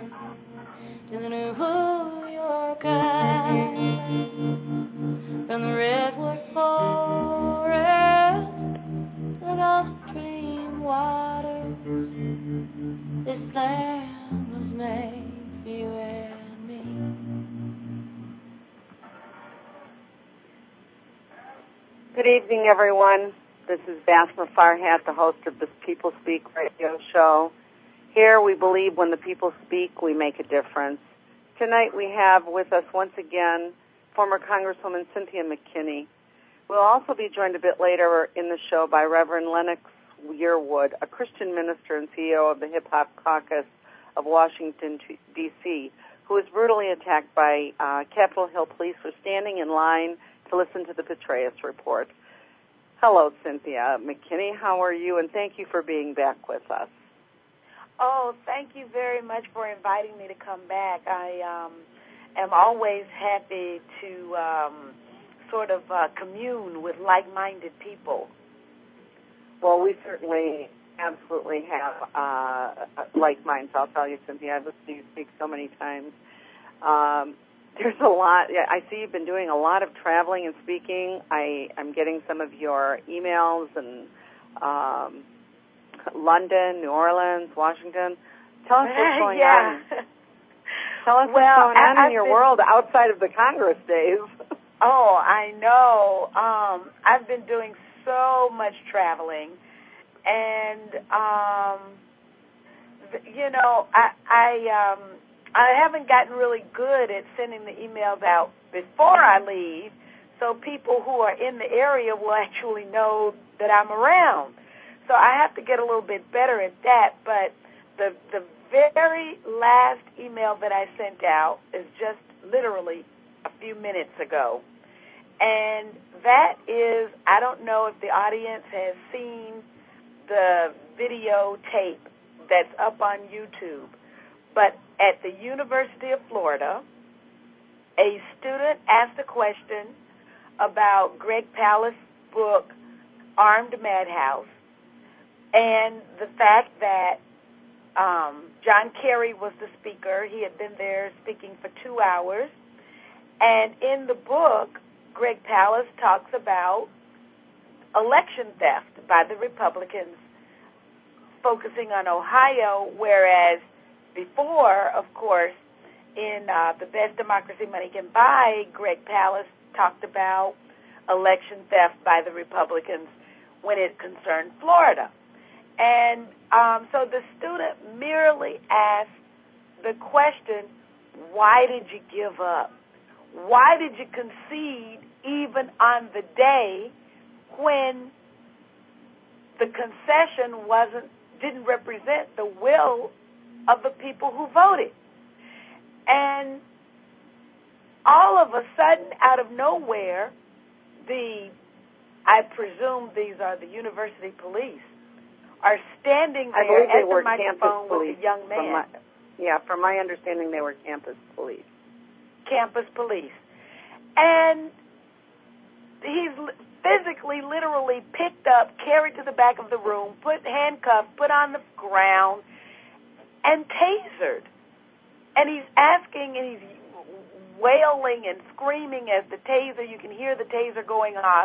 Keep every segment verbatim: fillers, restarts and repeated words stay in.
to the New York Island, from the redwood forest to the Gulf Stream waters. This land was made for you and me. Good evening, everyone. This is Basma Farhat, the host of the People Speak radio show. Here we believe when the people speak, we make a difference. Tonight we have with us once again former Congresswoman Cynthia McKinney. We'll also be joined a bit later in the show by Reverend Lennox Yearwood, a Christian minister and C E O of the Hip Hop Caucus of Washington, D C, who was brutally attacked by uh, Capitol Hill police for standing in line to listen to the Petraeus report. Hello, Cynthia McKinney. How are you? And thank you for being back with us. Oh, thank you very much for inviting me to come back. I um, am always happy to um, sort of uh, commune with like-minded people. Well, we certainly absolutely have uh, like minds, I'll tell you, Cynthia. I've listened to you speak so many times. Um, there's a lot. I see you've been doing a lot of traveling and speaking. I, I'm getting some of your emails and um, London, New Orleans, Washington. Tell us what's going yeah. on. Tell us well, what's going on I, in your been, world outside of the Congress days. Oh, I know. Um, I've been doing so much traveling, and um, you know, I I um, I haven't gotten really good at sending the emails out before I leave, so people who are in the area will actually know that I'm around. So I have to get a little bit better at that, but the the very last email that I sent out is just literally a few minutes ago. And that is, I don't know if the audience has seen the videotape that's up on YouTube, but at the University of Florida, a student asked a question about Greg Palast's book, Armed Madhouse, and the fact that um, John Kerry was the speaker. He had been there speaking for two hours. And in the book, Greg Palast talks about election theft by the Republicans, focusing on Ohio, whereas before, of course, in uh, The Best Democracy Money Can Buy, Greg Palast talked about election theft by the Republicans when it concerned Florida. And um, so the student merely asked the question, why did you give up? Why did you concede even on the day when the concession wasn't didn't represent the will of the people who voted? And all of a sudden, out of nowhere, the I presume these are the university police are standing there I believe they at were the microphone campus with a young man. From my, yeah, from my understanding, they were campus police. Campus police. And he's physically, literally picked up, carried to the back of the room, put handcuffed, put on the ground, and tasered. And he's asking, and he's wailing and screaming as the taser, you can hear the taser going off.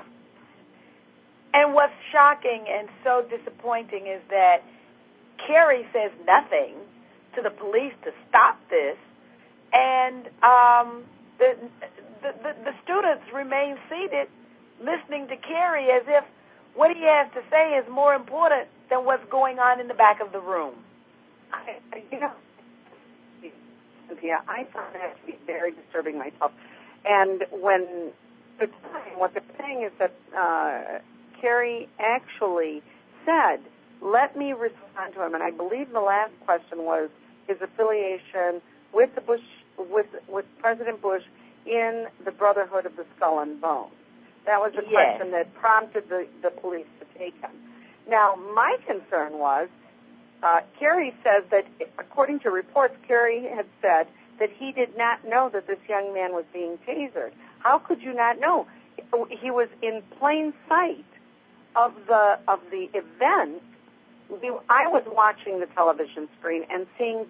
And what's shocking and so disappointing is that Kerry says nothing to the police to stop this, and um, the, the, the, the students remain seated listening to Kerry as if what he has to say is more important than what's going on in the back of the room. I, you know, Cynthia, I found that to be very disturbing myself. And when the time, what they're saying is that uh, Kerry actually said, let me respond to him. And I believe the last question was his affiliation with the Bush, with with President Bush in the Brotherhood of the Skull and Bones. That was the yes. question that prompted the, the police to take him. Now, my concern was, uh, Kerry says that, according to reports, Kerry had said that he did not know that this young man was being tasered. How could you not know? He was in plain sight of the of the event. We, I was watching the television screen and seeing Kerry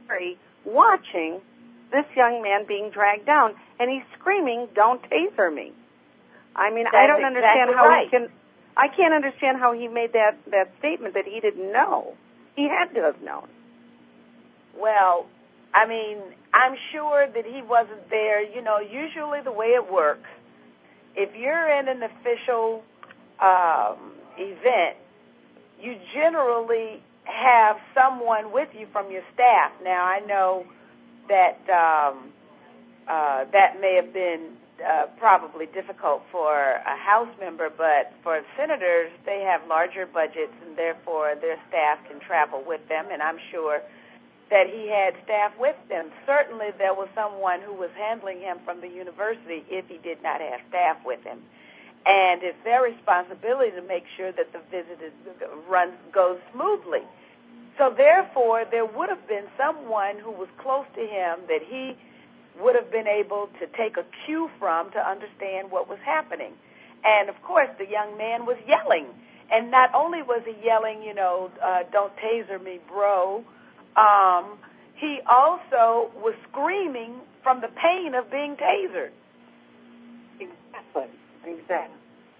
scary watching this young man being dragged down, and he's screaming, "Don't taser me." I mean, That's I don't understand exactly how right. he can. I can't understand how he made that that statement that he didn't know. He had to have known. Well, I mean, I'm sure that he wasn't there. You know, usually the way it works, if you're in an official um, event, you generally have someone with you from your staff. Now, I know that um, uh, that may have been uh, probably difficult for a House member, but for senators, they have larger budgets, and therefore their staff can travel with them, and I'm sure that he had staff with them. Certainly there was someone who was handling him from the university if he did not have staff with him. And it's their responsibility to make sure that the visit is, runs, goes smoothly. So therefore, there would have been someone who was close to him that he would have been able to take a cue from to understand what was happening. And, of course, the young man was yelling. And not only was he yelling, you know, uh, don't taser me, bro, um, he also was screaming from the pain of being tasered. Exactly. Exactly.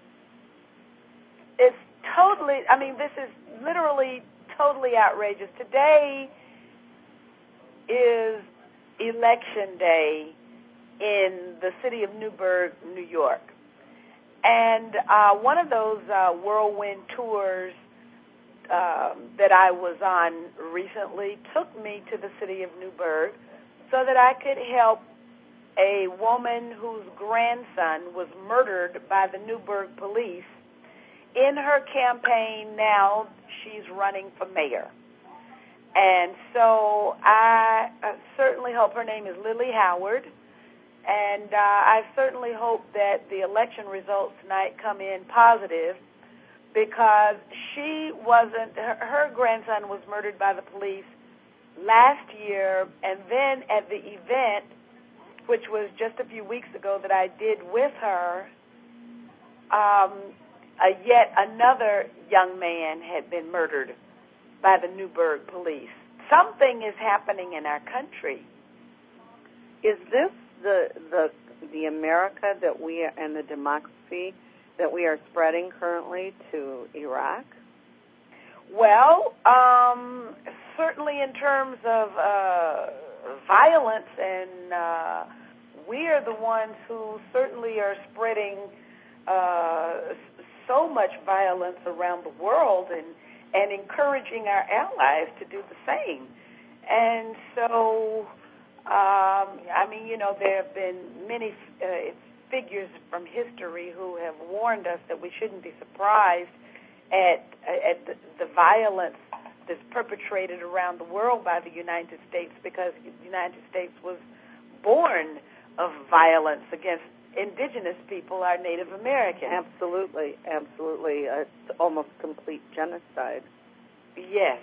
It's totally, I mean, this is literally totally outrageous. Today is election day in the city of Newburgh, New York. And uh, one of those uh, whirlwind tours um, that I was on recently took me to the city of Newburgh so that I could help a woman whose grandson was murdered by the Newburgh police. In her campaign now, she's running for mayor. And so I uh, certainly hope, her name is Lily Howard, and uh, I certainly hope that the election results tonight come in positive, because she wasn't, her, her grandson was murdered by the police last year, and then at the event, which was just a few weeks ago that I did with her, um, a yet another young man had been murdered by the Newburgh police. Something is happening in our country. Is this the the the America that we are, and the democracy that we are spreading currently to Iraq? Well, um, certainly in terms of uh, violence, and uh, we are the ones who certainly are spreading uh, so much violence around the world, and and encouraging our allies to do the same. And so, um, I mean, you know, there have been many uh, figures from history who have warned us that we shouldn't be surprised at, at the, the violence that's perpetrated around the world by the United States, because the United States was born of violence against indigenous people, our Native Americans. Absolutely, absolutely. Uh, it's almost complete genocide. Yes.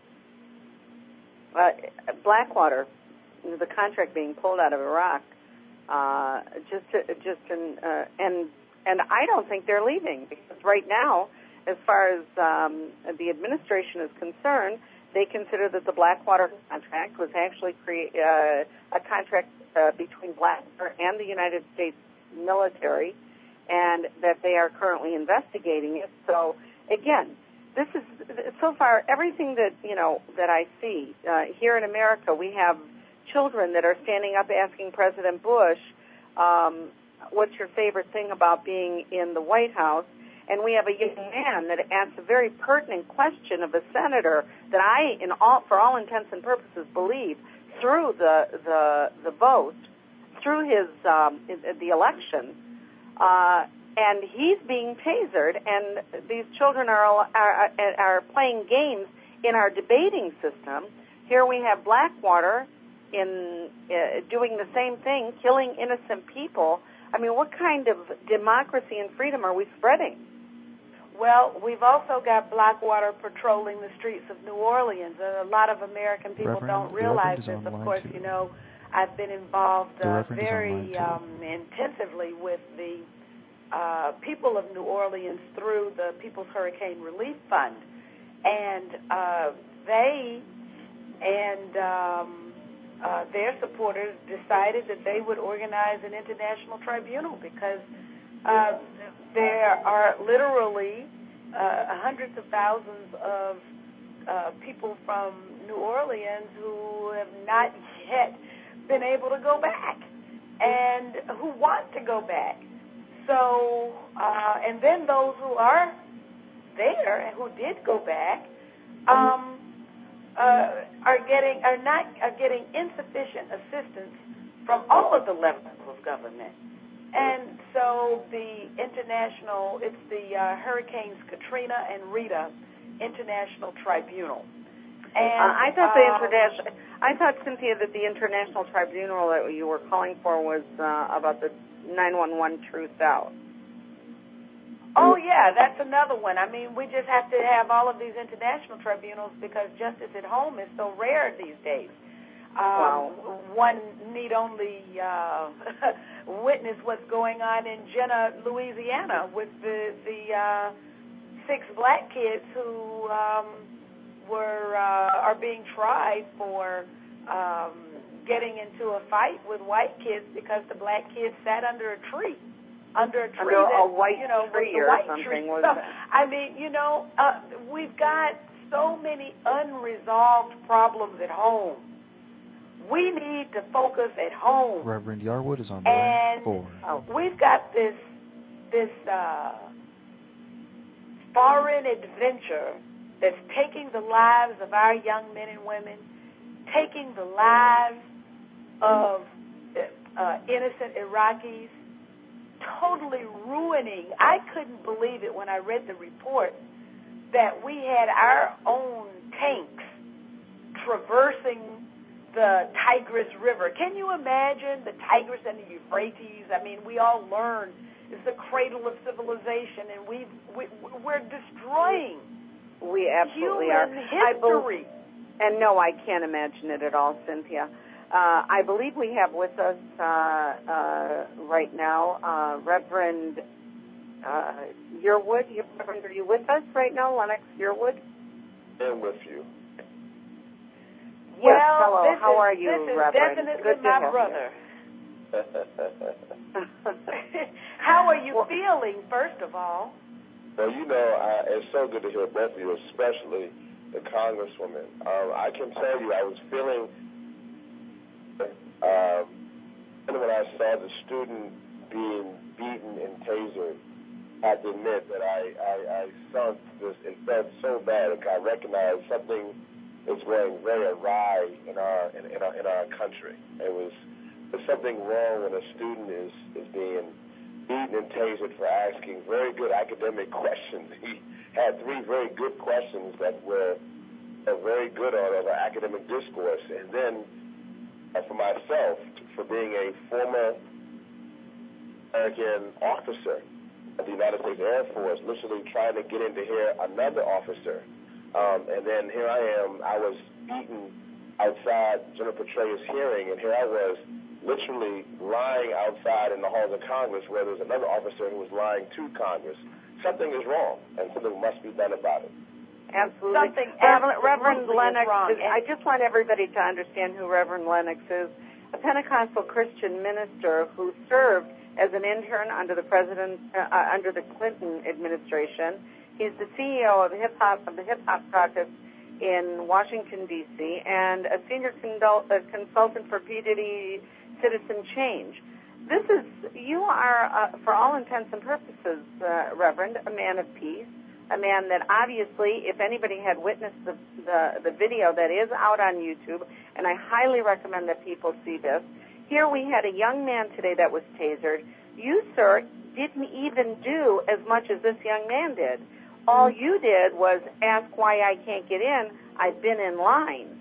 Uh, Blackwater, the contract being pulled out of Iraq, uh, just just in, uh, and and I don't think they're leaving, because right now, as far as um, the administration is concerned, they consider that the Blackwater contract was actually crea- uh, a contract uh, between Blackwater and the United States military, and that they are currently investigating it. So again, this is so far everything that you know that I see uh, here in America. We have children that are standing up asking President Bush, um, "What's your favorite thing about being in the White House?" And we have a young man that asks a very pertinent question of a senator that I, in all for all intents and purposes, believe through the the the vote, through his um, the election, uh, and he's being tasered, and these children are, are are playing games in our debating system. Here we have Blackwater in uh, doing the same thing, killing innocent people. I mean, what kind of democracy and freedom are we spreading? Well, we've also got Blackwater patrolling the streets of New Orleans, and a lot of American people Reverend, don't realize this. Of online course, too. you know, I've been involved uh, very um, too. intensively with the uh, people of New Orleans through the People's Hurricane Relief Fund, and uh, they and um, their supporters decided that they would organize an international tribunal because uh, there are literally uh, hundreds of thousands of uh, people from New Orleans who have not yet been able to go back and who want to go back. So, uh, and then those who are there and who did go back um, uh, are getting are not are getting insufficient assistance from all of the levels of government. And so the international, it's the uh, Hurricanes Katrina and Rita International Tribunal. And uh, I thought the um, international, I thought, Cynthia, that the international tribunal that you were calling for was uh, about the nine one one Truth Out. Oh, yeah, that's another one. I mean, we just have to have all of these international tribunals because justice at home is so rare these days. Um, wow. One need only uh, witness what's going on in Jenna, Louisiana, with the, the uh, six black kids who um, were uh, are being tried for um, getting into a fight with white kids because the black kids sat under a tree. Under a tree, under that, a white you know, tree the or white something. Tree. Was so, that? I mean, you know, uh, we've got so many unresolved problems at home. We need to focus at home. Reverend Yarwood is on and line four. Oh. We've got this this uh, foreign adventure that's taking the lives of our young men and women, taking the lives of uh, innocent Iraqis, totally ruining. I couldn't believe it when I read the report that we had our own tanks traversing the Tigris River. Can you imagine the Tigris and the Euphrates? I mean, we all learn it's the cradle of civilization, and we've, we, we're destroying we absolutely human are. history. I be- and no, I can't imagine it at all, Cynthia. Uh, I believe we have with us uh, uh, right now uh, Reverend uh, Yearwood. Reverend, are you with us right now, Lennox Yearwood? I'm with you. Yes, well, hello. This How is, are you, this is Reverend? definitely Good to my have brother. You. How are you well, feeling, first of all? Well, you know, I, it's so good to hear both of you, especially the Congresswoman. Um, I can tell you I was feeling, um, when I saw the student being beaten and tasered, I have to admit that I, I, I felt this, it felt so bad. I recognized something is going very awry in our in, in our in our country. It was there's something wrong when a student is, is being beaten and tasered for asking very good academic questions. He had three very good questions that were uh, very good on our academic discourse. And then uh, for myself, for being a former American officer of the United States Air Force, literally trying to get in to hear another officer. Um, and then here I am, I was beaten outside General Petraeus' hearing, and here I was literally lying outside in the halls of Congress where there was another officer who was lying to Congress. Something is wrong, and something must be done about it. Absolutely. Something Reverend, absolutely Reverend Lennox, is wrong. is, I just want everybody to understand who Reverend Lennox is, a Pentecostal Christian minister who served as an intern under the president, uh, under the Clinton administration. He's the C E O of Hip Hop of the Hip Hop Caucus in Washington D C and a senior condul- uh, consultant for P. Diddy Citizen Change. This is you are, uh, for all intents and purposes, uh, Reverend, a man of peace, a man that obviously, if anybody had witnessed the, the the video that is out on YouTube, and I highly recommend that people see this. Here we had a young man today that was tasered. You, sir, didn't even do as much as this young man did. All you did was ask why I can't get in. I've been in line.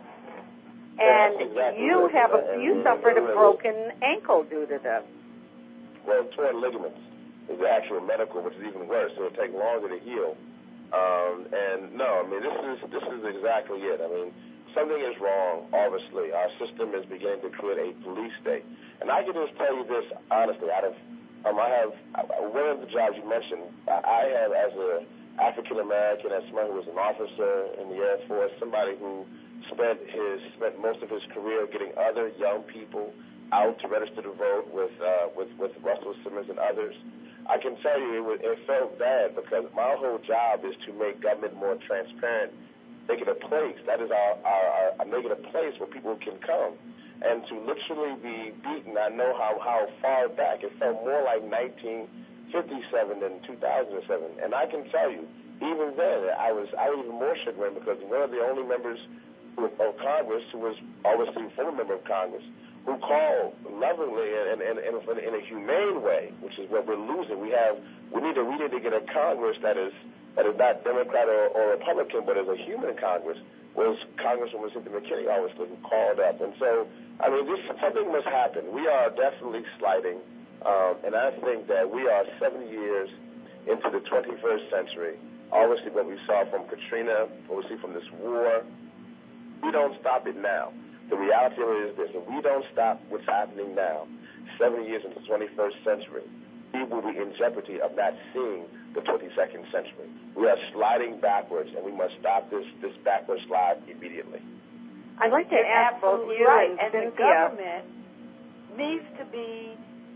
And exactly you right. have a, And you suffered a broken ankle due to this. Well, torn ligaments is the actual medical, which is even worse. So it'll take longer to heal. Um, and no, I mean this is this is exactly it. I mean something is wrong. Obviously, our system is beginning to create a police state. And I can just tell you this honestly. Out of um, I have one of the jobs you mentioned. I have as a African American, as someone who was an officer in the Air Force, somebody who spent his spent most of his career getting other young people out to register to vote with uh, with with Russell Simmons and others. I can tell you it, was, it felt bad because my whole job is to make government more transparent, make it a place. That is our, our, our make it a place where people can come. And to literally be beaten, I know how, how far back. It felt more like nineteen fifty-seven than two thousand seven. And I can tell you, even then, I was I was even more chagrined because one of the only members of Congress who was obviously a former member of Congress who called lovingly and, and, and in a humane way, which is what we're losing. We have we need to we need to get a Congress that is that is not Democrat or, or Republican, but is a human Congress. Was Congresswoman Cynthia McKinney, obviously, who called up. And so, I mean, this, something must happen. We are definitely sliding, um, and I think that we are seven years into the twenty-first century. Obviously, what we saw from Katrina, what we see from this war, we don't stop it now. The reality of it is this: if we don't stop what's happening now, seven years into the twenty-first century, we will be in jeopardy of not seeing the twenty-second century. We are sliding backwards, and we must stop this, this backward slide immediately. I'd like to You're ask both you right. and, and Cynthia. the government needs to be,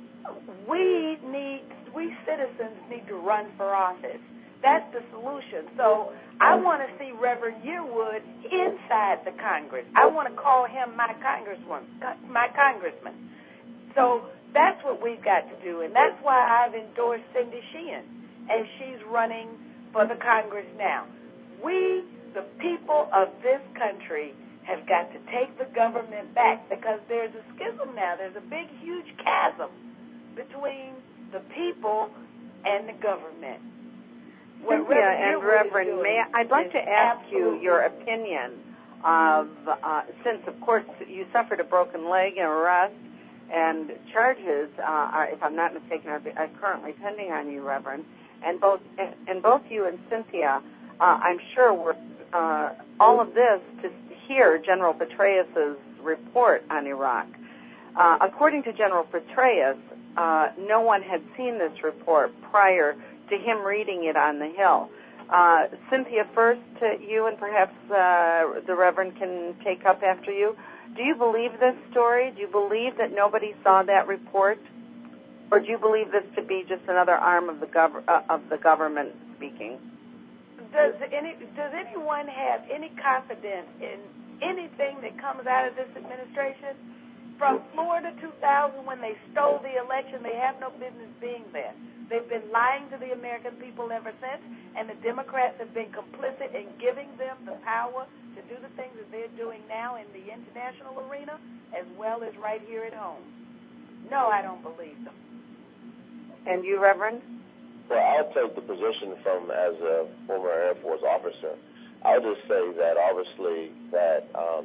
we need, we citizens need to run for office. That's the solution. So I want to see Reverend Yearwood inside the Congress. I want to call him my congressman, my congressman. So that's what we've got to do, and that's why I've endorsed Cindy Sheehan, and she's running for the Congress now. We, the people of this country, have got to take the government back because there's a schism now. There's a big, huge chasm between the people and the government. What Cynthia Reverend and Yearwood Reverend, is doing may I, I'd like is to ask you absolutely- your opinion of, uh, since, of course, you suffered a broken leg and arrest, and charges, uh, are, if I'm not mistaken, are, are currently pending on you, Reverend. And both, and both you and Cynthia, uh, I'm sure, were uh, all of this to hear General Petraeus' report on Iraq. Uh, according to General Petraeus, uh, no one had seen this report prior to him reading it on the Hill. Uh, Cynthia, first to you, and perhaps uh, the Reverend can take up after you. Do you believe this story? Do you believe that nobody saw that report? Or do you believe this to be just another arm of the gov- uh, of the government speaking? Does any does anyone have any confidence in anything that comes out of this administration? From Florida two thousand, when they stole the election, they have no business being there. They've been lying to the American people ever since, and the Democrats have been complicit in giving them the power to do the things that they're doing now in the international arena as well as right here at home. No, I don't believe them. And you, Reverend? Well, I'll take the position from as a former Air Force officer. I'll just say that obviously that um,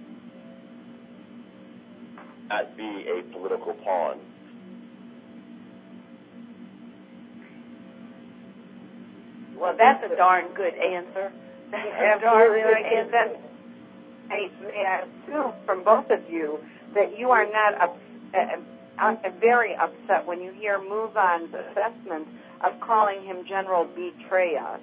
not be a political pawn. Well, that's a darn good answer. That's a darn Absolutely. good Like answer. that, I, I assume from both of you that you are not up, uh, uh, very upset when you hear MoveOn's assessment of calling him General Betrayus.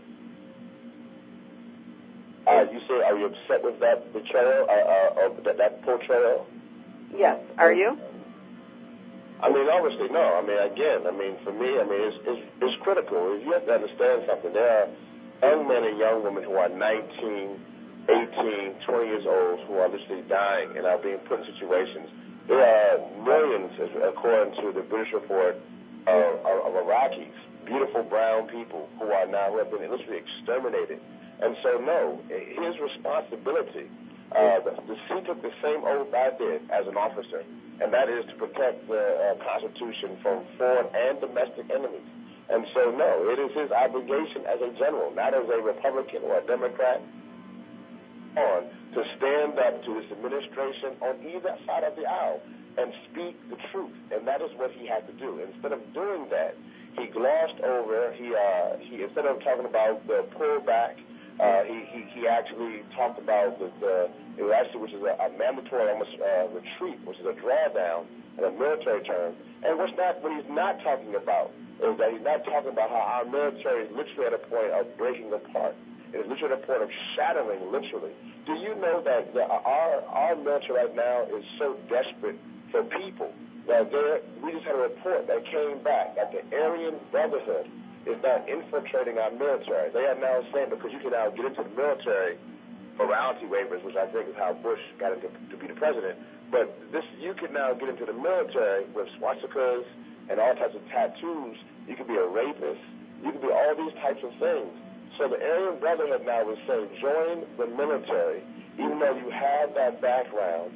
Uh, you say, are you upset with that betrayal, uh, uh, of that, that portrayal? Yes. Are you? I mean, obviously, no. I mean, again, I mean, for me, I mean, it's, it's, it's critical. You have to understand something. There are young men and young women who are nineteen, eighteen, twenty years old who are literally dying and are being put in situations. There are millions, according to the British report, of, of, of Iraqis, beautiful brown people who are now, who have been literally exterminated. And so, no, his responsibility, uh, the, the, he took the same oath I did as an officer, and that is to protect the uh, Constitution from foreign and domestic enemies. And so, no, it is his obligation as a general, not as a Republican or a Democrat, on to stand up to this administration on either side of the aisle and speak the truth. And that is what he had to do. Instead of doing that, he glossed over, he, uh, he instead of talking about the pullback, uh, he, he, he actually talked about the, the it was actually, which is a, a mandatory almost uh, retreat, which is a drawdown in a military term. And what's not, what he's not talking about is that he's not talking about how our military is literally at a point of breaking apart. It is literally at a point of shattering, literally. do you know that the, our our military right now is so desperate for people that there we just had a report that came back that the Aryan Brotherhood is now infiltrating our military. They are now saying because you can now get into the military morality waivers, which I think is how Bush got into to be the president. But this you can now get into the military with swastikas and all types of tattoos. You can be a rapist. You can be all these types of things. So the Aryan Brotherhood now is saying join the military, even though you have that background.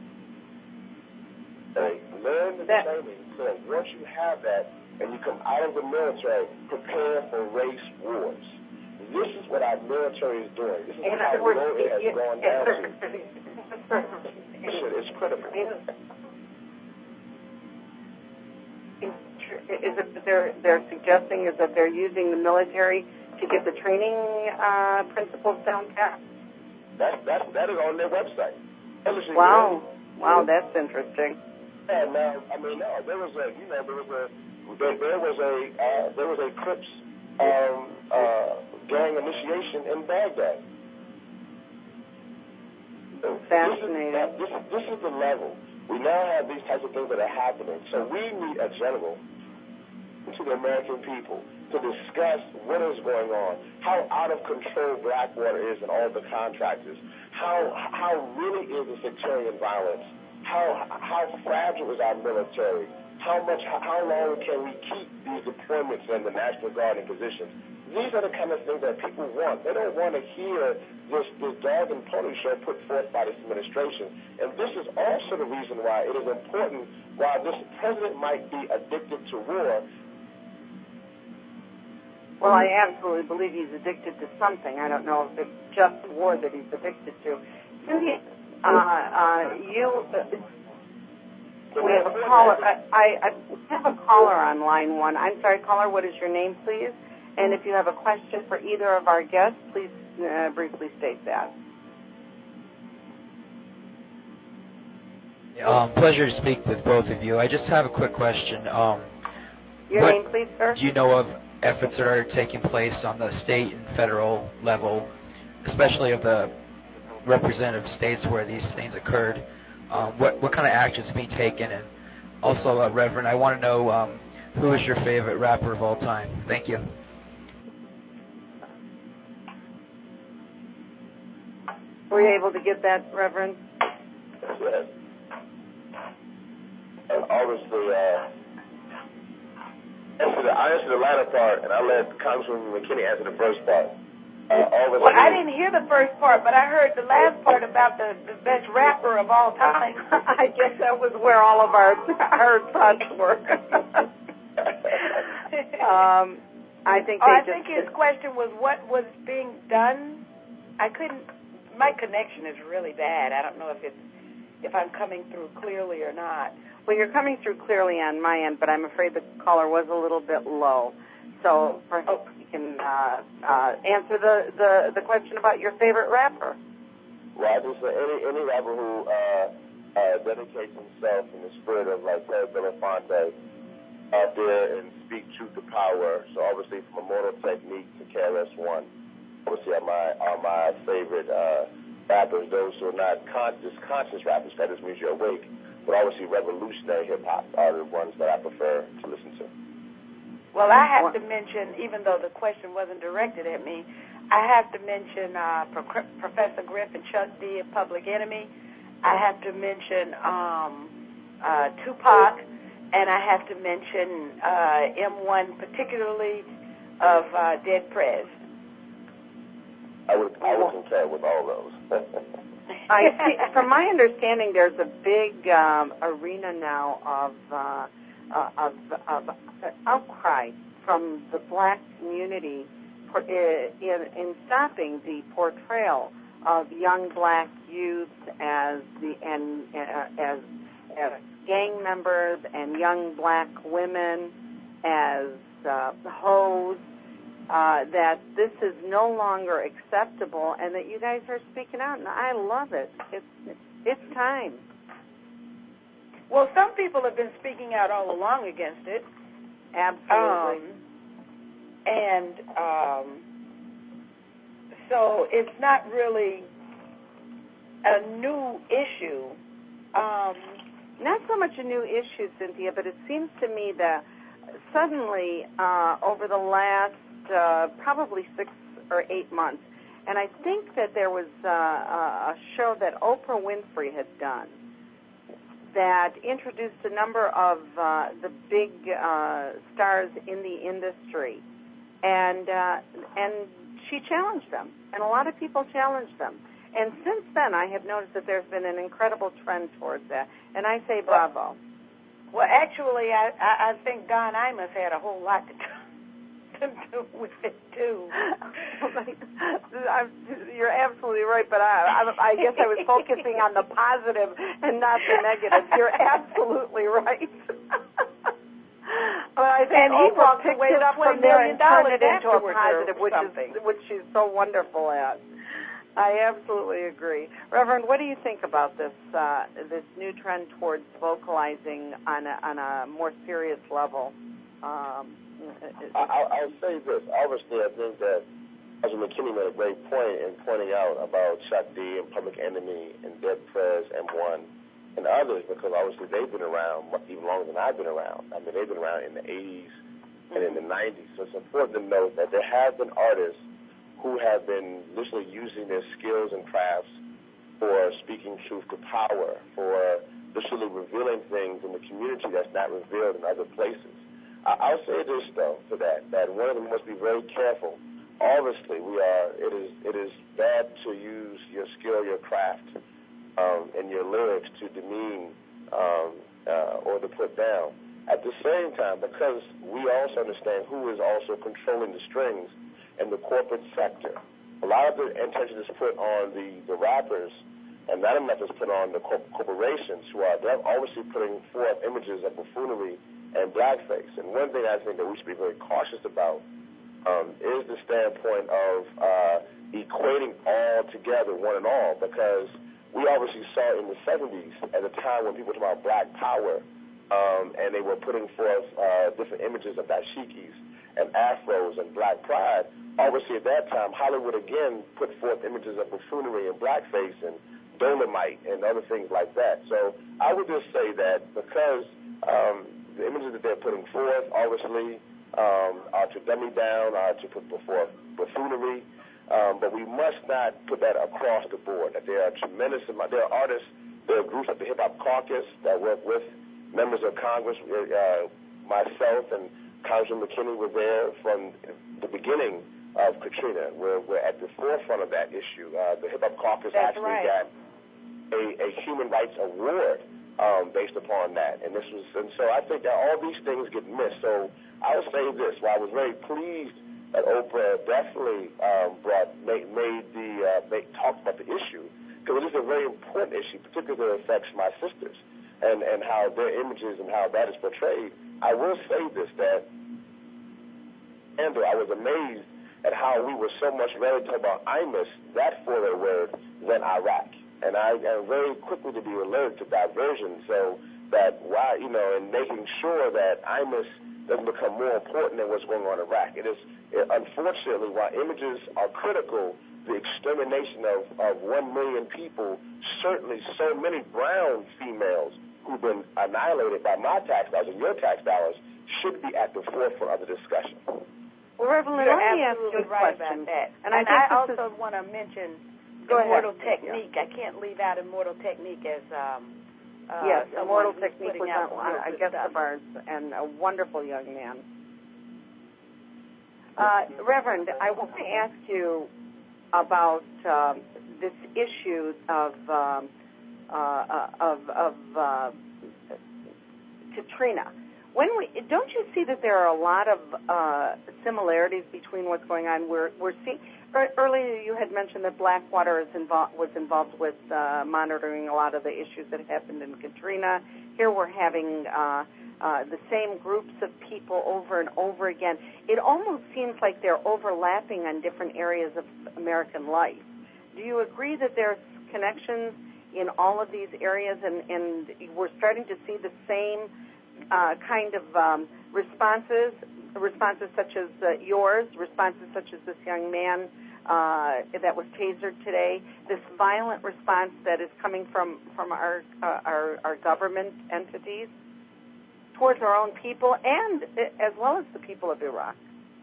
Okay, learn the that, training so that once you have that and you come out of the military, prepare for race wars. This is what our military is doing. This is how low it has it, gone down to. It's critical. Is it that they're, they're suggesting is that they're using the military to get the training uh, principles down pat? That, that, that is on their website. Wow. Wow, that's interesting. Yeah, now, I mean, no, there was a, you know, there was a, there, there was a, uh, there was a Crips um, uh, gang initiation in Baghdad. Fascinating. This is, this, this is the level. We now have these types of things that are happening. So we need a general to the American people to discuss what is going on, how out of control Blackwater is and all the contractors, how how really is the sectarian violence, how how fragile is our military, how much how long can we keep these deployments in the National Guard in positions. These are the kind of things that people want. They don't want to hear this, this dog and pony show put forth by this administration. And this is also the reason why it is important, while this president might be addicted to war. Well, I absolutely believe he's addicted to something. I don't know if it's just war that he's addicted to. Cynthia, uh, uh, you, uh, we have a caller. I, I, I have a caller on line one. I'm sorry, caller, what is your name, please? And if you have a question for either of our guests, please uh, briefly state that. Um, pleasure to speak with both of you. I just have a quick question. Um, your what, name, please, sir? Do you know of efforts that are taking place on the state and federal level, especially of the representative states where these things occurred? Um, what what kind of actions being taken? And also, uh, Reverend, I want to know um, who is your favorite rapper of all time? Thank you. Were you able to get that, Reverend? Yes. And obviously, uh, answer the, I answered the latter part, and I let Congressman McKinney answer the first part. Uh, well, I didn't hear the first part, but I heard the last part about the, the best rapper of all time. I guess that was where all of our our thoughts were. um, I think. Oh, they I just, think his question was what was being done. I couldn't. My connection is really bad. I don't know if it's if I'm coming through clearly or not. Well, you're coming through clearly on my end, but I'm afraid the caller was a little bit low. So perhaps you can uh, uh, answer the, the, the question about your favorite rapper. Well, I just say any any rapper who uh, uh, dedicates himself in the spirit of like Terry Belafonte out there and speak truth to power. So obviously from Immortal Technique to K R S One, obviously are my are my favorite uh, rappers. Those who are not conscious conscious rappers, that just means you're awake. But obviously revolutionary hip hop are the ones that I prefer to listen to. Well, I have to mention, even though the question wasn't directed at me, I have to mention uh, Pro- Professor Griff and Chuck D of Public Enemy. I have to mention um, uh, Tupac, and I have to mention uh, M one, particularly of uh, Dead Prez. I would I would concur with all those. I see, from my understanding, there's a big um, arena now of, uh, uh, of of outcry from the black community for, in, in stopping the portrayal of young black youth as the and uh, as, as gang members and young black women as uh, hoes. Uh, that this is no longer acceptable, and that you guys are speaking out, and I love it. It's it's time. Well, some people have been speaking out all along against it. Absolutely. Um, and um, so it's not really a new issue. Um, Not so much a new issue, Cynthia, but it seems to me that suddenly uh, over the last uh, probably six or eight months, and I think that there was uh, a show that Oprah Winfrey had done that introduced a number of uh, the big uh, stars in the industry, and uh, and she challenged them, and a lot of people challenged them. And since then, I have noticed that there's been an incredible trend towards that, and I say bravo. Well, actually, I, I, I think Don Imus had a whole lot to do, to do with it, too. I'm, you're absolutely right, but I, I, I guess I was focusing on the positive and not the negative. You're absolutely right. Well, I think and he Oprah walked picked away it with up from twenty there million and turned dollars it into a afterwards positive, which something. is which she's so wonderful at. I absolutely agree. Reverend, what do you think about this uh, this new trend towards vocalizing on a, on a more serious level? Um, I, I'll say this. Obviously, I think that Sergeant McKinney made a great point in pointing out about Chuck D and Public Enemy and Dead Prez, M one, and others, because obviously they've been around even longer than I've been around. I mean, they've been around in the eighties and in the nineties. So it's important to note that there have been artists who have been literally using their skills and crafts for speaking truth to power, for literally revealing things in the community that's not revealed in other places. I'll say this, though, to that, that one of them must be very careful. Obviously, we are. It is it is bad to use your skill, your craft, um, and your lyrics to demean um, uh, or to put down. At the same time, because we also understand who is also controlling the strings in the corporate sector, a lot of the attention is put on the, the rappers, and not enough is put on the corp- corporations who are they're obviously putting forth images of buffoonery and blackface. And one thing I think that we should be very cautious about um, is the standpoint of uh, equating all together, one and all, because we obviously saw in the seventies, at a time when people were talking about black power, um, and they were putting forth uh, different images of dashikis and afros and black pride. Obviously, at that time, Hollywood again put forth images of buffoonery and blackface and Dolomite and other things like that. So I would just say that because um, the images that they're putting forth, obviously, um, are to dummy down, are to put forth buffoonery, um, but we must not put that across the board. That there are tremendous amount, there are artists, there are groups like the Hip Hop Caucus that work with members of Congress, uh, myself and Congressman McKinney were there from the beginning of Katrina. We're, we're at the forefront of that issue. Uh, the Hip Hop Caucus That's actually right. got a, a human rights award um, based upon that. And this was, and so I think that all these things get missed. So I will say this: while I was very pleased that Oprah definitely um, brought made, made the uh, made, talked about the issue, because it is a very important issue, particularly that affects my sisters and and how their images and how that is portrayed. I will say this, that and I was amazed at how we were so much ready to talk about Imus, that four-letter word, than Iraq. And I am very quickly to be alert to diversion, so that why, you know, and making sure that Imus doesn't become more important than what's going on in Iraq. It is, it, unfortunately, while images are critical, the extermination of, of one million people, certainly so many brown females who've been annihilated by my tax dollars and your tax dollars, should be at the forefront of the discussion. Well, Reverend, You're let me ask you a absolutely right question. about that. And, And, I, I think also is... want to mention Go Immortal ahead. Technique. I can't leave out Immortal Technique as um, uh, yes, someone Immortal who's Technique putting was out on, some real I good guess stuff. the Barnes, and a wonderful young man. Uh, Reverend, I want to ask you about um, this issue of um, uh, of, of uh, Katrina. When we don't you see that there are a lot of uh, similarities between what's going on? We're we're seeing earlier you had mentioned that Blackwater is involved was involved with uh, monitoring a lot of the issues that happened in Katrina. Here we're having uh, uh, the same groups of people over and over again. It almost seems like they're overlapping on different areas of American life. Do you agree that there's connections in all of these areas, and, and we're starting to see the same uh, kind of um, responses, responses such as uh, yours, responses such as this young man uh, that was tasered today, this violent response that is coming from from our uh, our, our government entities towards our own people, and as well as the people of Iraq?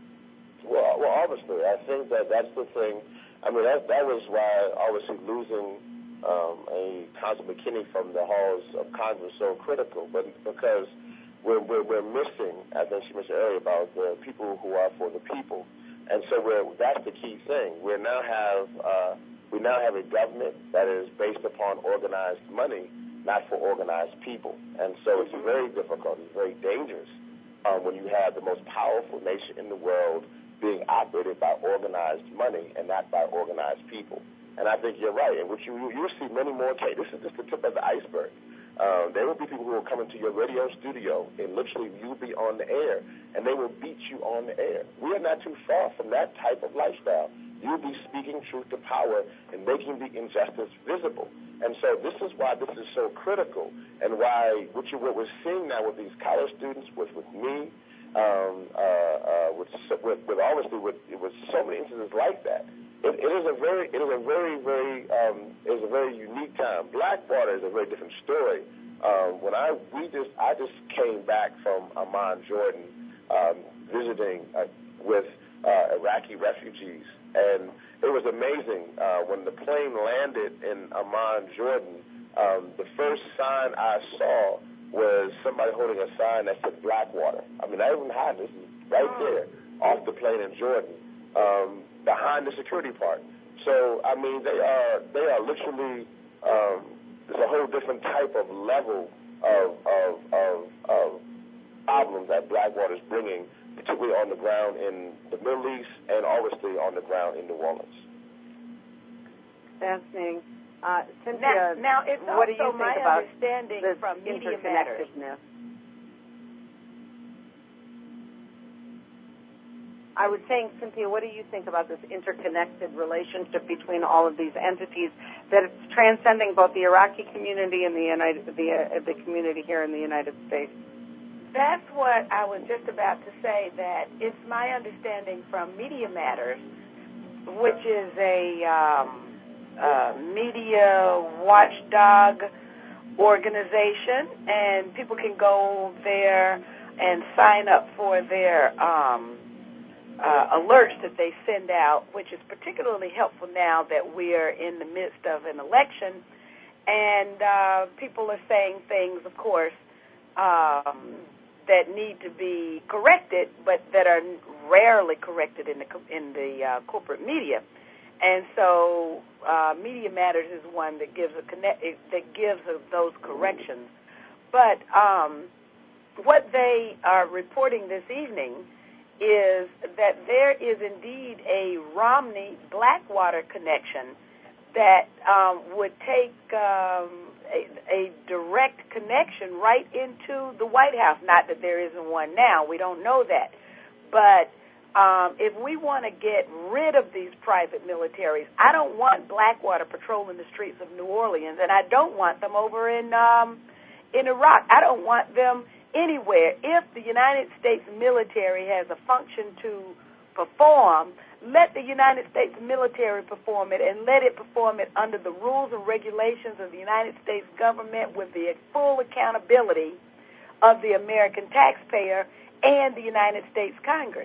Well, well, obviously, I think that that's the thing. I mean, that that was why obviously losing um, a Congressman McKinney from the halls of Congress was so critical, but because we're, we're we're missing, I think she mentioned earlier about the people who are for the people, and so we're that's the key thing. We now have uh, we now have a government that is based upon organized money, not for organized people, and so it's very difficult. It's very dangerous um, when you have the most powerful nation in the world being operated by organized money and not by organized people. And I think you're right. And what you you'll see many more cases. This is just the tip of the iceberg. Um, there will be people who will come into your radio studio and literally you'll be on the air and they will beat you on the air. We are not too far from that type of lifestyle. You'll be speaking truth to power and making the injustice visible. And so this is why this is so critical and why what, you, what we're seeing now with these college students, with, with me, Um, uh, uh, with, with, with obviously with, with so many instances like that, it, it is a very, it is a very, very, um, it is a very unique time. Blackwater is a very different story. Um, when I we just I just came back from Amman, Jordan, um, visiting uh, with uh, Iraqi refugees, and it was amazing uh, when the plane landed in Amman, Jordan. Um, the first sign I saw was somebody holding a sign that said Blackwater. I mean, not even hiding. This is right there off the plane in Jordan, um, behind the security part. So, I mean, they are they are literally, um, there's a whole different type of level of, of, of, of problems that Blackwater is bringing, particularly on the ground in the Middle East and obviously on the ground in New Orleans. Fascinating. Uh, Cynthia, now, now it's what do you also think my about understanding this from Media Matters. interconnectedness? I was saying, Cynthia, what do you think about this interconnected relationship between all of these entities that it's transcending both the Iraqi community and the United, the, uh, the community here in the United States? That's what I was just about to say, that it's my understanding from Media Matters, which is a um, uh, media watchdog organization, and people can go there and sign up for their um, uh, alerts that they send out, which is particularly helpful now that we're in the midst of an election, and uh, people are saying things, of course, um, that need to be corrected, but that are rarely corrected in the in the uh, corporate media. And so, uh, Media Matters is one that gives a connect that gives a, those corrections. But um, what they are reporting this evening is that there is indeed a Romney-Blackwater connection that um, would take um, a, a direct connection right into the White House. Not that there isn't one now. We don't know that. But Um, if we want to get rid of these private militaries, I don't want Blackwater patrolling the streets of New Orleans, and I don't want them over in um, in Iraq. I don't want them anywhere. If the United States military has a function to perform, let the United States military perform it, and let it perform it under the rules and regulations of the United States government with the full accountability of the American taxpayer and the United States Congress.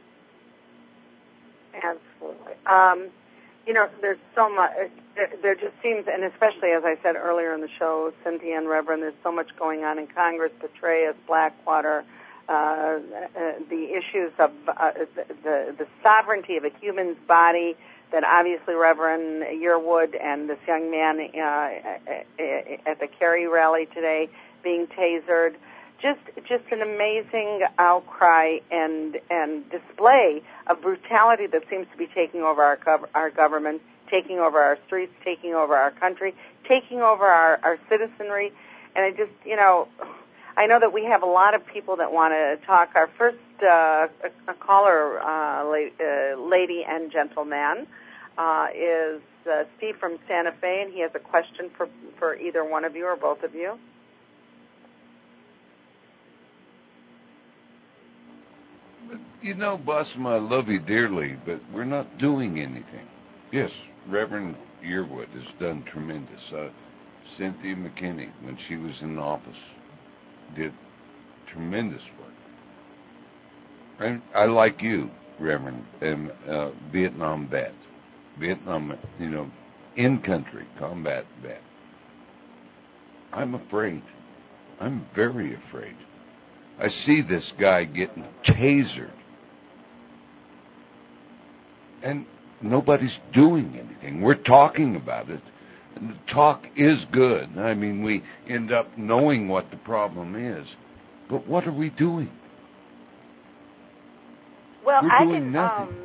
Absolutely. Um, you know, there's so much, there, there just seems, and especially as I said earlier in the show, Cynthia and Reverend, there's so much going on in Congress, Petraeus, Blackwater, uh, uh, the issues of uh, the, the, the sovereignty of a human's body that obviously Reverend Yearwood and this young man uh, at the Kerry rally today being tasered. Just, just an amazing outcry and and display of brutality that seems to be taking over our gov- our government, taking over our streets, taking over our country, taking over our, our citizenry. And I just, you know, I know that we have a lot of people that want to talk. Our first uh, a, a caller, uh, la- uh, lady and gentleman, uh, is uh, Steve from Santa Fe, and he has a question for for either one of you or both of you. You know, Bosma, I love you dearly, but we're not doing anything. Yes, Reverend Yearwood has done tremendous. Uh, Cynthia McKinney, when she was in office, did tremendous work. And I like you, Reverend, am uh, Vietnam vet. Vietnam, you know, in-country combat vet. I'm afraid. I'm very afraid. I see this guy getting tasered. And nobody's doing anything. We're talking about it. And the talk is good. I mean, we end up knowing what the problem is. But what are we doing? Well, We're I doing can, nothing. Um,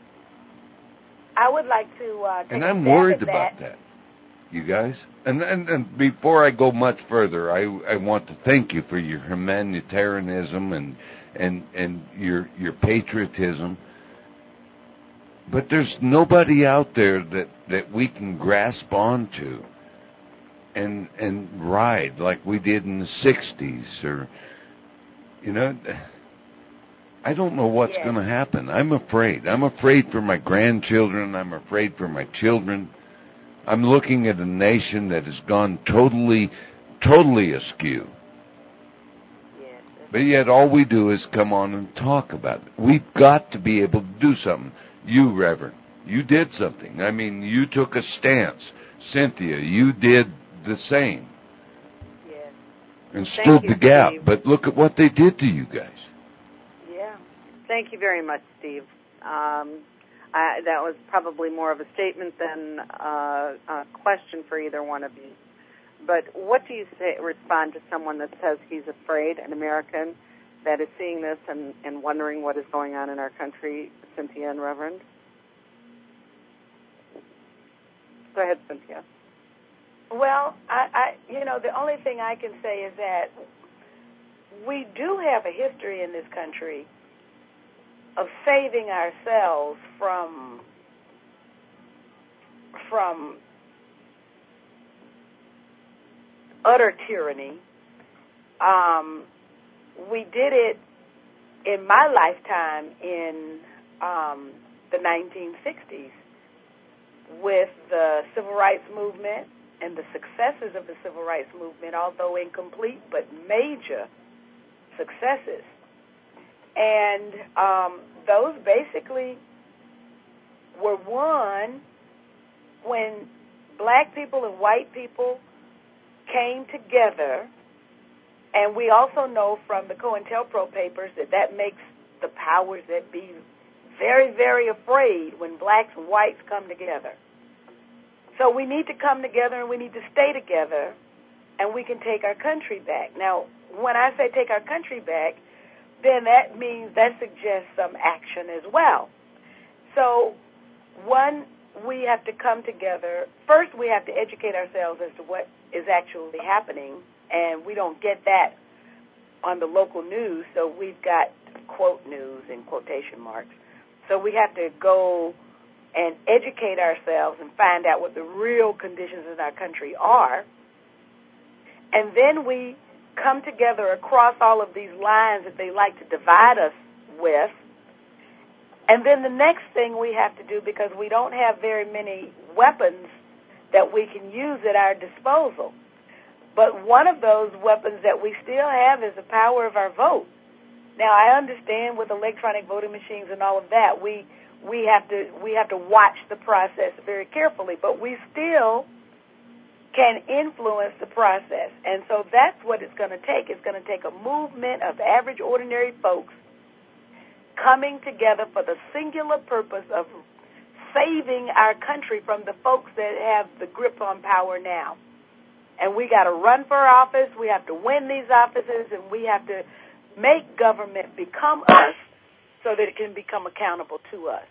I would like to uh, take And a I'm stab worried at about that. that, you guys. And, and and before I go much further, I I want to thank you for your humanitarianism and and and your your patriotism. But there's nobody out there that, that we can grasp onto and and ride like we did in the sixties, or you know. I don't know what's Yes. going to happen. I'm afraid. I'm afraid for my grandchildren. I'm afraid for my children. I'm looking at a nation that has gone totally, totally askew. Yes. But yet all we do is come on and talk about it. We've got to be able to do something. You, Reverend, you did something. I mean, you took a stance. Cynthia, you did the same. Yes. And Thank stood you, the gap. Steve. But look at what they did to you guys. Yeah. Thank you very much, Steve. Um, I, that was probably more of a statement than uh, a question for either one of you. But what do you say, respond to someone that says he's afraid, an American, that is seeing this and, and wondering what is going on in our country, Cynthia and Reverend? Go ahead, Cynthia. Well, I, I, you know, the only thing I can say is that we do have a history in this country of saving ourselves from from utter tyranny. Um, we did it in my lifetime in um, the nineteen sixties with the Civil Rights Movement and the successes of the Civil Rights Movement, although incomplete, but major successes. And um, those basically were won when black people and white people came together. And we also know from the COINTELPRO papers that that makes the powers that be very, very afraid when blacks and whites come together. So we need to come together and we need to stay together, and we can take our country back. Now, when I say take our country back, then that means that suggests some action as well. So, one, we have to come together. First, we have to educate ourselves as to what is actually happening, and we don't get that on the local news, so we've got quote news in quotation marks. So we have to go and educate ourselves and find out what the real conditions in our country are. And then we come together across all of these lines that they like to divide us with. And then the next thing we have to do, because we don't have very many weapons that we can use at our disposal, but one of those weapons that we still have is the power of our vote. Now, I understand with electronic voting machines and all of that, we we have to we have to watch the process very carefully, but we still can influence the process. And so that's what it's going to take. It's going to take a movement of average, ordinary folks coming together for the singular purpose of saving our country from the folks that have the grip on power now. And we got to run for office. We have to win these offices, and we have to make government become us so that it can become accountable to us.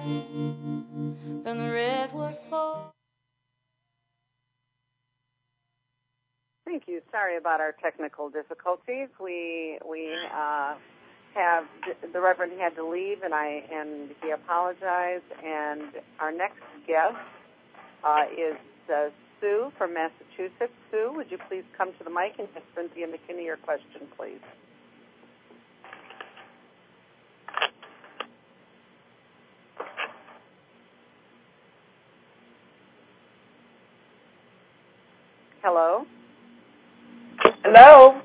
from the redwood forest. Thank you. Sorry about our technical difficulties. We we uh, have the Reverend had to leave, and I and he apologized. And our next guest uh, is uh, Sue from Massachusetts. Sue, would you please come to the mic and ask Cynthia McKinney your question, please? Hello. Hello.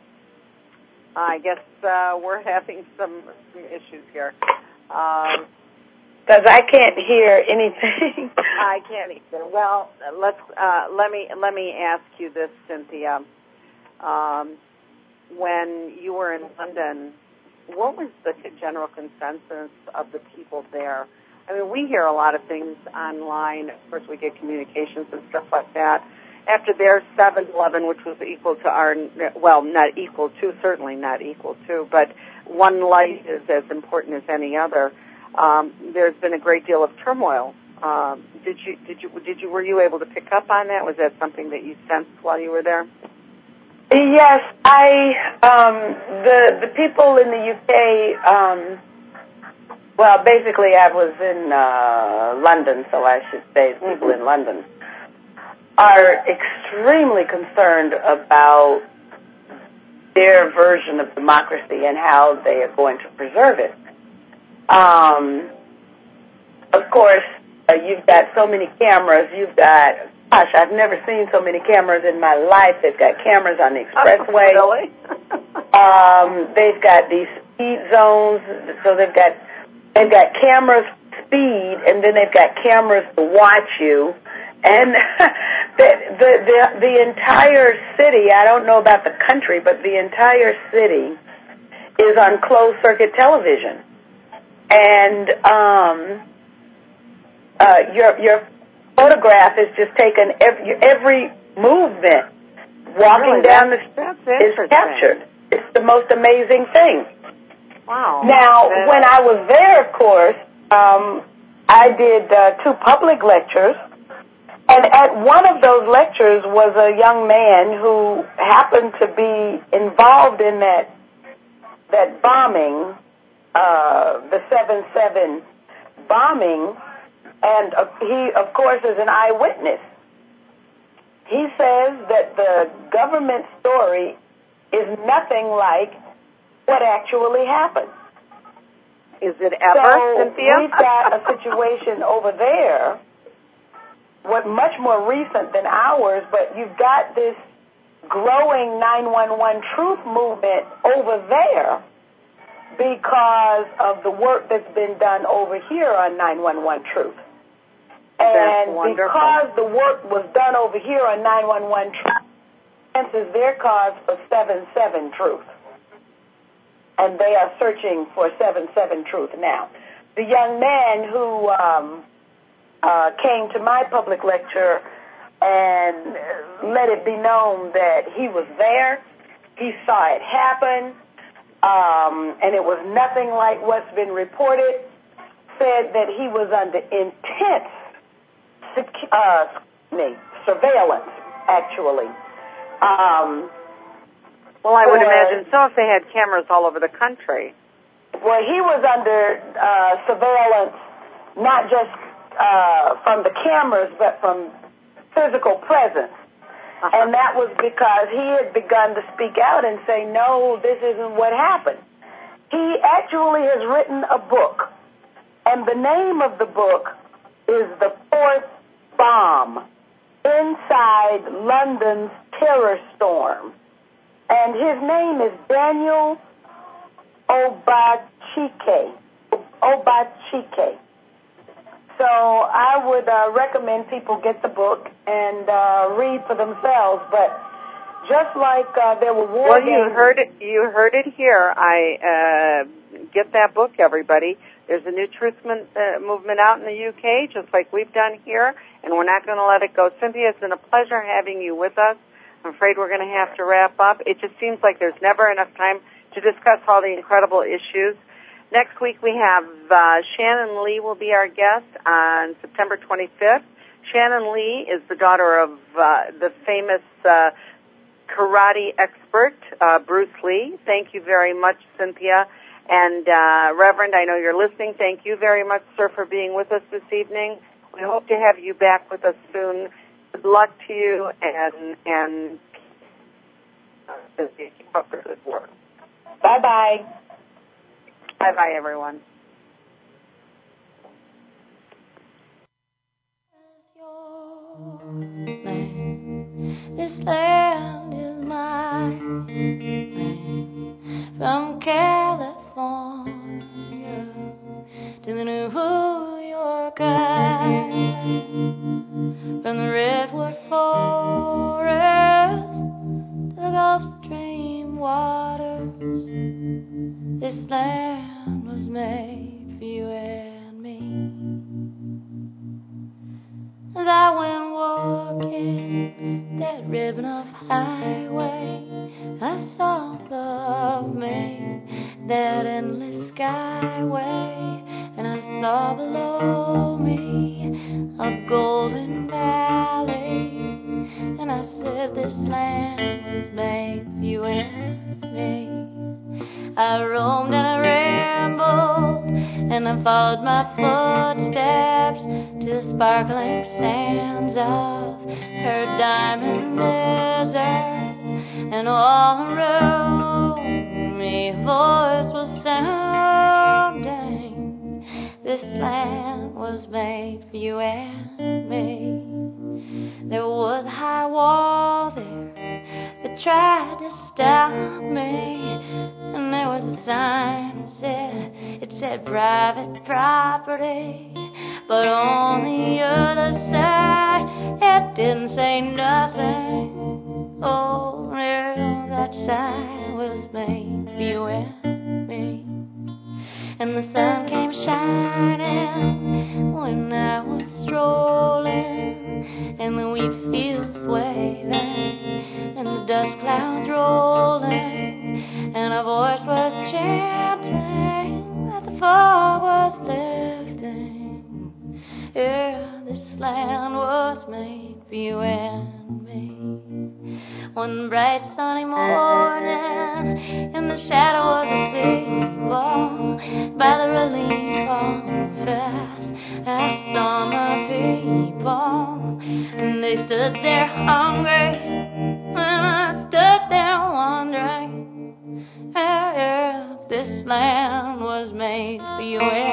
I guess uh, we're having some some issues here. Um, Because I can't hear anything. I can't either. Well, let's uh, let me let me ask you this, Cynthia. Um, when you were in London, what was the general consensus of the people there? I mean, we hear a lot of things online. Of course, we get communications and stuff like that. After their seven eleven, which was equal to our, well, not equal to, certainly not equal to, but one light is as important as any other. Um, there's been a great deal of turmoil. Um, did you, did you, did you, were you able to pick up on that? Was that something that you sensed while you were there? Yes, I, um, the, the people in the U K, um, well, basically I was in uh, London, so I should say the people in London are extremely concerned about their version of democracy and how they are going to preserve it. Um, of course, uh, you've got so many cameras. You've got, gosh, I've never seen so many cameras in my life. They've got cameras on the expressway. Oh, really? um, they've got these speed zones. So they've got they've got cameras for speed, and then they've got cameras to watch you. And the, the the the entire city, I don't know about the country, but the entire city is on closed circuit television. And um, uh, your your photograph is just taken, every, every movement walking really? down the street is captured. It's the most amazing thing. Wow. Now, that's... when I was there, of course, um, I did uh, two public lectures. And at one of those lectures was a young man who happened to be involved in that that bombing, uh, the seven seven bombing, and uh, he, of course, is an eyewitness. He says that the government story is nothing like what actually happened. Is it ever, so Cynthia? We've got a situation over there, what much more recent than ours, but you've got this growing nine one one truth movement over there because of the work that's been done over here on nine one one truth. And because the work was done over here on nine one one truth, answers their cause for seven seven truth. And they are searching for seven seven truth now. The young man who um, uh, came to my public lecture and let it be known that he was there, he saw it happen, um, and it was nothing like what's been reported, said that he was under intense uh, surveillance, actually. Um, well, I would for, imagine so if they had cameras all over the country. Well, he was under uh, surveillance, not just uh, from the cameras, but from physical presence. Uh-huh. And that was because he had begun to speak out and say, no, this isn't what happened. He actually has written a book, and the name of the book is The Fourth Bomb, Inside London's Terror Storm. And his name is Daniel Obachike. Obachike. So I would uh, recommend people get the book and uh, read for themselves. But just like uh, there were war well, games... you heard it. You heard it here. I uh, get that book, everybody. There's a new truth uh, movement out in the U K, just like we've done here, and we're not going to let it go. Cynthia, it's been a pleasure having you with us. I'm afraid we're going to have to wrap up. It just seems like there's never enough time to discuss all the incredible issues Next week we have uh, Shannon Lee will be our guest on September twenty-fifth. Shannon Lee is the daughter of uh, the famous uh, karate expert, uh, Bruce Lee. Thank you very much, Cynthia. And uh, Reverend, I know you're listening. Thank you very much, sir, for being with us this evening. We hope to have you back with us soon. Good luck to you, and and uh, keep up the good work. Bye-bye. Bye-bye, everyone. This land is mine, from California to the New York Island, from the Redwood Forest to the Gulf Stream waters. This land was made for you and me. As I went walking that ribbon of highway, I saw above me that endless skyway, and I saw below me a golden valley, and I said this land was made for you and me. I roamed and I rambled, and I followed my footsteps to the sparkling sands of her diamond desert, and all around me a voice was sounding, this land was made for you and me. There was a high wall there that tried to stop me, and there was a sign that said, it said private property, but on the other side it didn't say nothing. Oh, yeah, that sign was made for you and me. And the sun came shining when I was strolling, and the wheat fields waving, and the dust clouds rolling, and a voice was chanting that the fog was lifting. Yeah, this land was made for you and me. One bright sunny morning, in the shadow of the steeple, by the relief office, I saw my people, and they stood there hungry, and I stood there wondering, yeah, yeah, this land was made for you and